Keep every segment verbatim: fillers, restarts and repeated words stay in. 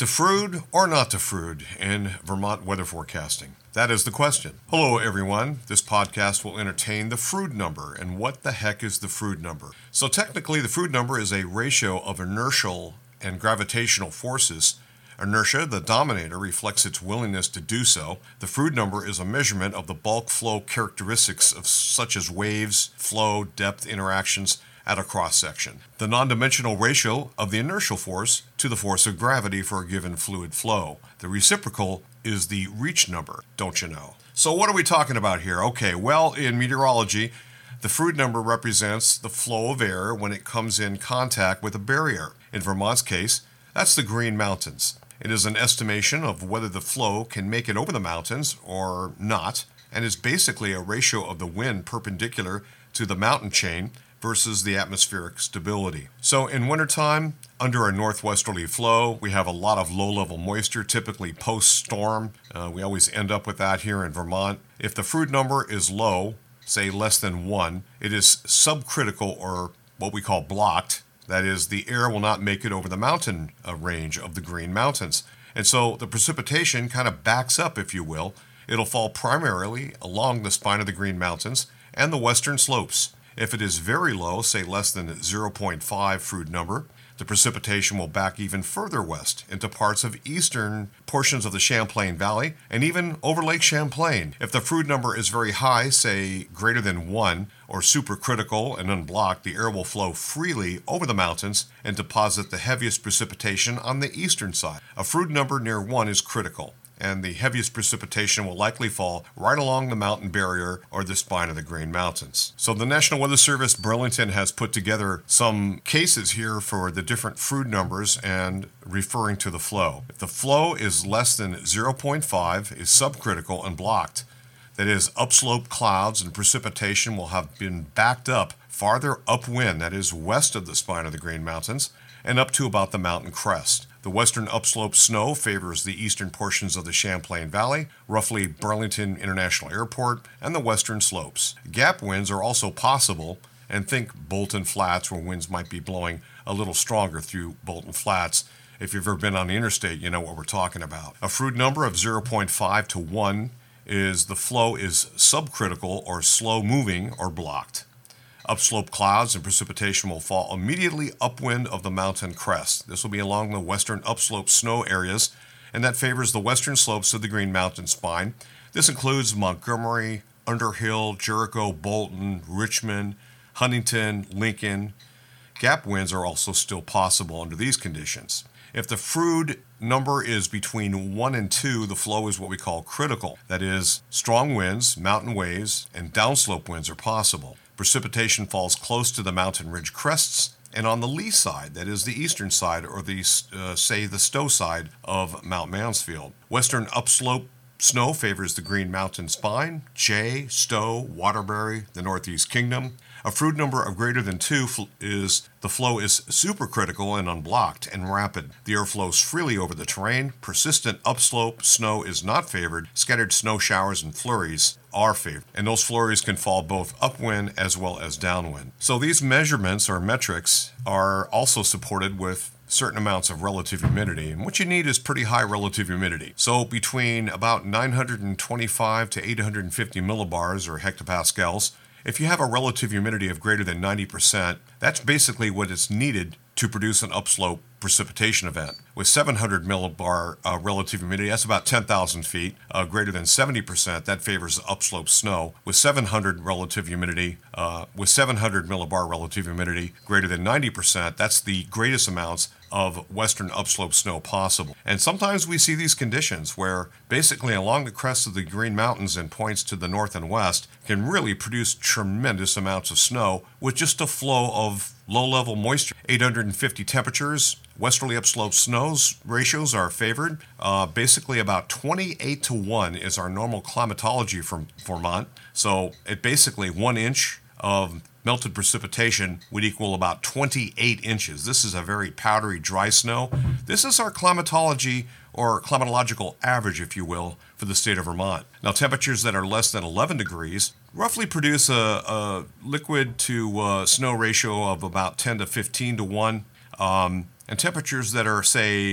To Frood or not to Frood in Vermont weather forecasting? That is the question. Hello, everyone. This podcast will entertain the Frood number. And what the heck is the Frood number? So technically, the Frood number is a ratio of inertial and gravitational forces. Inertia, the dominator, reflects its willingness to do so. The Frood number is a measurement of the bulk flow characteristics of such as waves, flow, depth interactions at a cross-section. The non-dimensional ratio of the inertial force to the force of gravity for a given fluid flow. The reciprocal is the Reach number, don't you know? So what are we talking about here? Okay, well, in meteorology, the Frood number represents the flow of air when it comes in contact with a barrier. In Vermont's case, that's the Green Mountains. It is an estimation of whether the flow can make it over the mountains or not, and is basically a ratio of the wind perpendicular to the mountain chain versus the atmospheric stability. So in wintertime, under a northwesterly flow, we have a lot of low-level moisture, typically post-storm. Uh, we always end up with that here in Vermont. If the Frood number is low, say less than one, it is subcritical, or what we call blocked. That is, the air will not make it over the mountain uh, range of the Green Mountains. And so the precipitation kind of backs up, if you will. It'll fall primarily along the spine of the Green Mountains and the western slopes. If it is very low, say less than zero point five Frood number, the precipitation will back even further west into parts of eastern portions of the Champlain Valley and even over Lake Champlain. If the Frood number is very high, say greater than one, or supercritical and unblocked, the air will flow freely over the mountains and deposit the heaviest precipitation on the eastern side. A Frood number near one is critical, and the heaviest precipitation will likely fall right along the mountain barrier or the spine of the Green Mountains. So the National Weather Service Burlington has put together some cases here for the different Frood numbers and referring to the flow. If the flow is less than zero point five, is subcritical and blocked. That is, upslope clouds and precipitation will have been backed up farther upwind, that is, west of the spine of the Green Mountains, and up to about the mountain crest. The western upslope snow favors the eastern portions of the Champlain Valley, roughly Burlington International Airport, and the western slopes. Gap winds are also possible, and think Bolton Flats, where winds might be blowing a little stronger through Bolton Flats. If you've ever been on the interstate, you know what we're talking about. A Frood number of zero point five to one is the flow is subcritical or slow moving or blocked. Upslope clouds and precipitation will fall immediately upwind of the mountain crest. This will be along the western upslope snow areas, and that favors the western slopes of the Green Mountain spine. This includes Montgomery, Underhill, Jericho, Bolton, Richmond, Huntington, Lincoln. Gap winds are also still possible under these conditions. If the Frood number is between one and two, the flow is what we call critical. That is, strong winds, mountain waves, and downslope winds are possible. Precipitation falls close to the mountain ridge crests and on the lee side, that is the eastern side, or the, uh, say, the Stowe side of Mount Mansfield. Western upslope snow favors the Green Mountain spine, Jay, Stowe, Waterbury, the Northeast Kingdom. A Frood number of greater than two is the flow is supercritical and unblocked and rapid. The air flows freely over the terrain. Persistent upslope snow is not favored. Scattered snow showers and flurries are favored, and those flurries can fall both upwind as well as downwind. So these measurements or metrics are also supported with certain amounts of relative humidity, and what you need is pretty high relative humidity. So between about nine hundred twenty-five to eight hundred fifty millibars or hectopascals. If you have a relative humidity of greater than ninety percent, that's basically what is needed to produce an upslope precipitation event. With seven hundred millibar uh, relative humidity, that's about ten thousand feet. Uh, greater than seventy percent, that favors upslope snow. With seven hundred relative humidity, uh, with seven hundred millibar relative humidity, greater than ninety percent, that's the greatest amounts of western upslope snow possible. And sometimes we see these conditions where basically along the crest of the Green Mountains and points to the north and west can really produce tremendous amounts of snow with just a flow of low-level moisture. eight hundred fifty temperatures, westerly upslope snows ratios are favored. Uh, basically about twenty-eight to one is our normal climatology from Vermont. So it basically one inch of melted precipitation would equal about twenty-eight inches. This is a very powdery, dry snow. This is our climatology or climatological average, if you will, for the state of Vermont. Now, temperatures that are less than eleven degrees roughly produce a, a liquid to uh, snow ratio of about ten to fifteen to one. Um, and temperatures that are, say,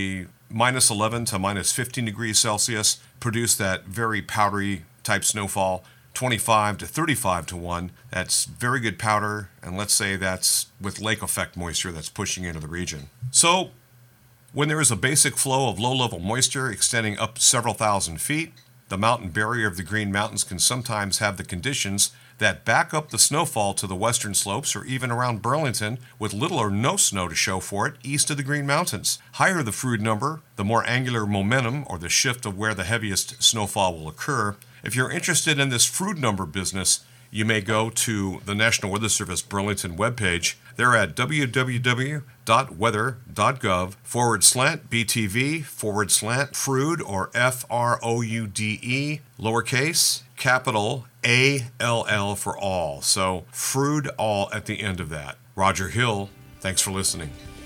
minus eleven to minus fifteen degrees Celsius produce that very powdery type snowfall. twenty-five to thirty-five to one, that's very good powder, and let's say that's with lake effect moisture that's pushing into the region. So, when there is a basic flow of low-level moisture extending up several thousand feet, the mountain barrier of the Green Mountains can sometimes have the conditions that back up the snowfall to the western slopes or even around Burlington with little or no snow to show for it east of the Green Mountains. Higher the Froude number, the more angular momentum or the shift of where the heaviest snowfall will occur. If you're interested in this Froude number business, you may go to the National Weather Service Burlington webpage. They're at www.weather.gov forward slant BTV forward slant Froude or F R O U D E lowercase capital A L L for all. So Froude all at the end of that. Roger Hill, thanks for listening.